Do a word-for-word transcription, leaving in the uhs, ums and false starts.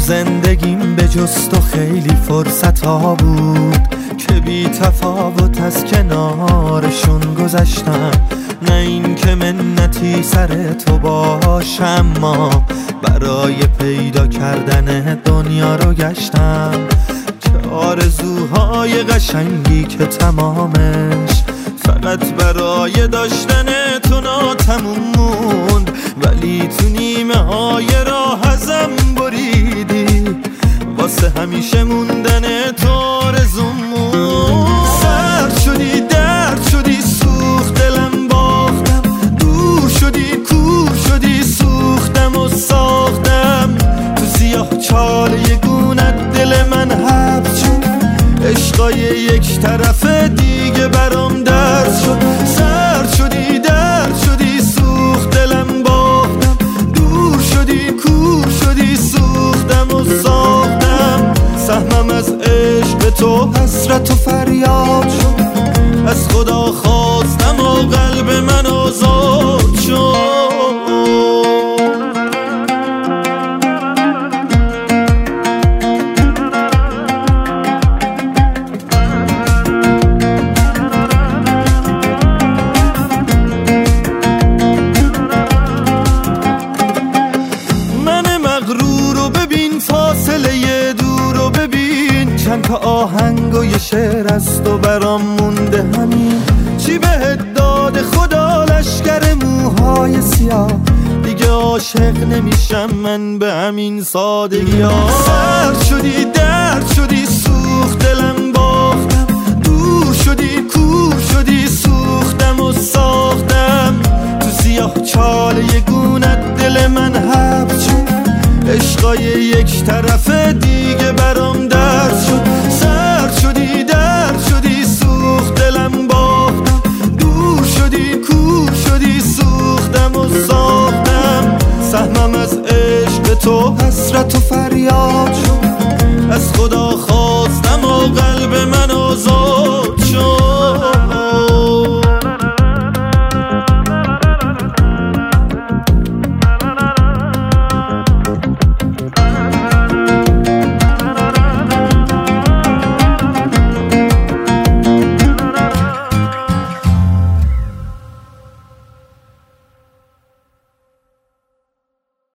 زندگیم به جز تو خیلی فرصت ها بود که بی تفاوت از کنارشون گذشتم. نه این که منتی سر تو باشم، ما برای پیدا کردن دنیا رو گشتم. چه آرزوهای قشنگی که تمامش فقط برای داشتن تو ناتموم موند، ولی تو نیمه های راه ازم بریدی، واسه همیشه موندن تو آرزوم موند. سرد شدی، درد شدی، سوخت دلم باختم، دور شدی، کور شدی، سوختم و ساختم. تو سیاه چاله گونت دل من حبس شد، عشقای یک طرف دیگه برام درس شد. سرد شدی، درد شدی، سوخت دلم باختم، دور شدی، کور شدی، سوختم و ساختم. سهمم از عشق تو حسرت و فریاد شد، از خدا خواستم و قلب من آزاد شد. فاصله دور رو ببین، چند تا آهنگ و یه شعر از تو برام مونده همین. چی بهت داده خدا لشکر موهای سیاه، دیگه عاشق نمیشم من به همین سادگی ها. سرد شدی، درد شدی، سوخت دلم باختم، دور شدی، کور شدی، سوختم و ساختم. تو سیاه چاله گونت دل من حبس شد، عشقای یک طرف دیگه برام درس شد. سرد شدی، درد شدی، سوخت دلم باختم، دور شدی، کور شدی، سوختم و ساختم. سهمم از عشق تو حسرت و فریاد شد، از خدا خواستم و قلب من